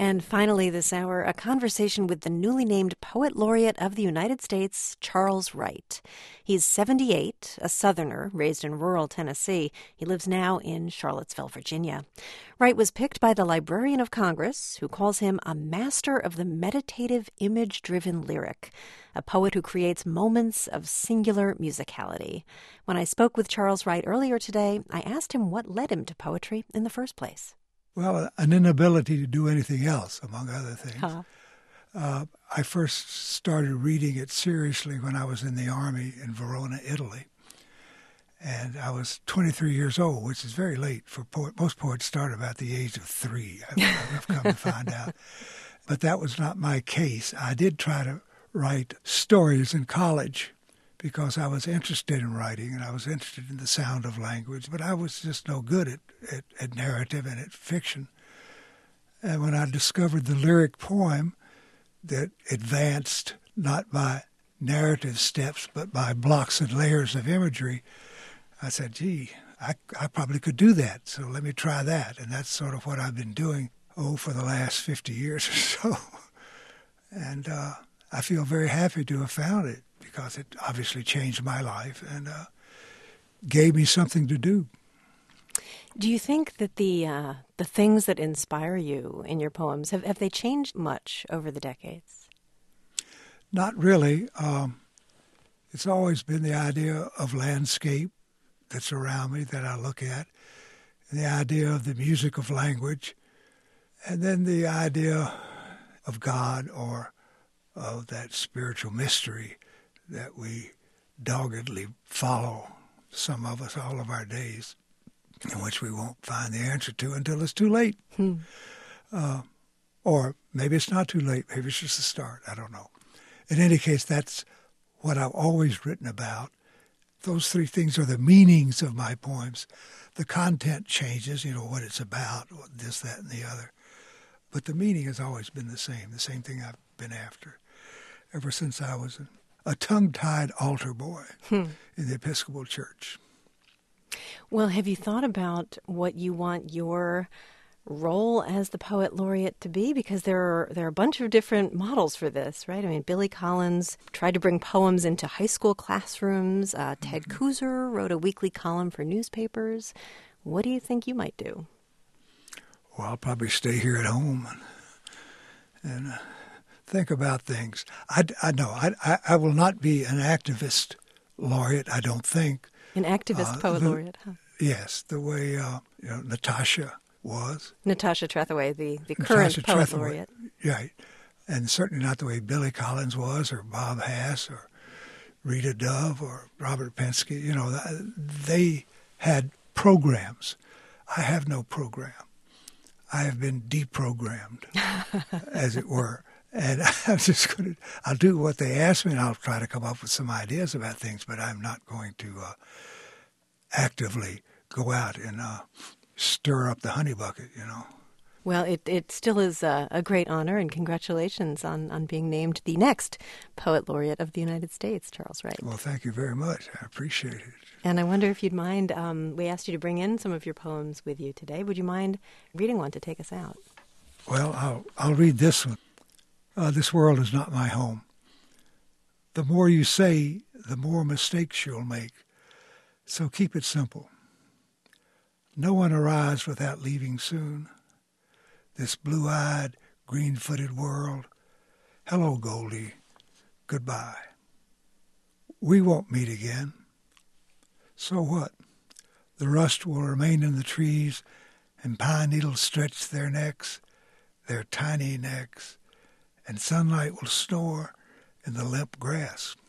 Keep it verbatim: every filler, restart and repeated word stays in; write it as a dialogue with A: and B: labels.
A: And finally this hour, a conversation with the newly named Poet Laureate of the United States, Charles Wright. He's seventy-eight, a Southerner raised in rural Tennessee. He lives now in Charlottesville, Virginia. Wright was picked by the Librarian of Congress, who calls him a master of the meditative, image-driven lyric, a poet who creates moments of singular musicality. When I spoke with Charles Wright earlier today, I asked him what led him to poetry in the first place.
B: Well, an inability to do anything else, among other things.
A: Huh.
B: Uh, I first started reading it seriously when I was in the Army in Verona, Italy. And I was twenty-three years old, which is very late for poet. Most poets start about the age of three, I've, I've come to find out. But that was not my case. I did try to write stories in college because I was interested in writing and I was interested in the sound of language, but I was just no good at, at, at narrative and at fiction. And when I discovered the lyric poem that advanced not by narrative steps but by blocks and layers of imagery, I said, gee, I, I probably could do that, so let me try that. And that's sort of what I've been doing, oh, for the last fifty years or so. And uh, I feel very happy to have found it, because it obviously changed my life and uh, gave me something to do.
A: Do you think that the uh, the things that inspire you in your poems, have, have they changed much over the decades?
B: Not really. Um, it's always been the idea of landscape that's around me that I look at, and the idea of the music of language, and then the idea of God or of that spiritual mystery that we doggedly follow, some of us all of our days, in which we won't find the answer to until it's too late.
A: Hmm.
B: Uh, or maybe it's not too late. Maybe it's just a start. I don't know. In any case, that's what I've always written about. Those three things are the meanings of my poems. The content changes, you know, what it's about, this, that, and the other. But the meaning has always been the same, the same thing I've been after ever since I was a a tongue-tied altar boy hmm. in the Episcopal Church.
A: Well, have you thought about what you want your role as the Poet Laureate to be? Because there are there are a bunch of different models for this, right? I mean, Billy Collins tried to bring poems into high school classrooms. Uh, Ted mm-hmm. Kooser wrote a weekly column for newspapers. What do you think you might do?
B: Well, I'll probably stay here at home and... and uh, think about things. I, I know I, I, I will not be an activist laureate, I don't think.
A: An activist uh, poet
B: the,
A: laureate, huh?
B: Yes, the way uh, you know Natasha was.
A: Natasha Trethewey, the, the current
B: Natasha
A: poet
B: Trethewey,
A: laureate.
B: Right. And certainly not the way Billy Collins was, or Bob Hass, or Rita Dove, or Robert Penske. You know, they had programs. I have no program. I have been deprogrammed, as it were. And I'm just going to, I'll do what they ask me, and I'll try to come up with some ideas about things, but I'm not going to uh, actively go out and uh, stir up the honey bucket, you know.
A: Well, it, it still is a, a great honor, and congratulations on, on being named the next Poet Laureate of the United States, Charles Wright.
B: Well, thank you very much. I appreciate it.
A: And I wonder if you'd mind, um, we asked you to bring in some of your poems with you today. Would you mind reading one to take us out?
B: Well, I'll, I'll read this one. Uh, this world is not my home. The more you say, the more mistakes you'll make. So keep it simple. No one arrives without leaving soon. This blue-eyed, green-footed world. Hello, Goldie. Goodbye. We won't meet again. So what? The rust will remain in the trees, and pine needles stretch their necks, their tiny necks, and sunlight will snore in the limp grass.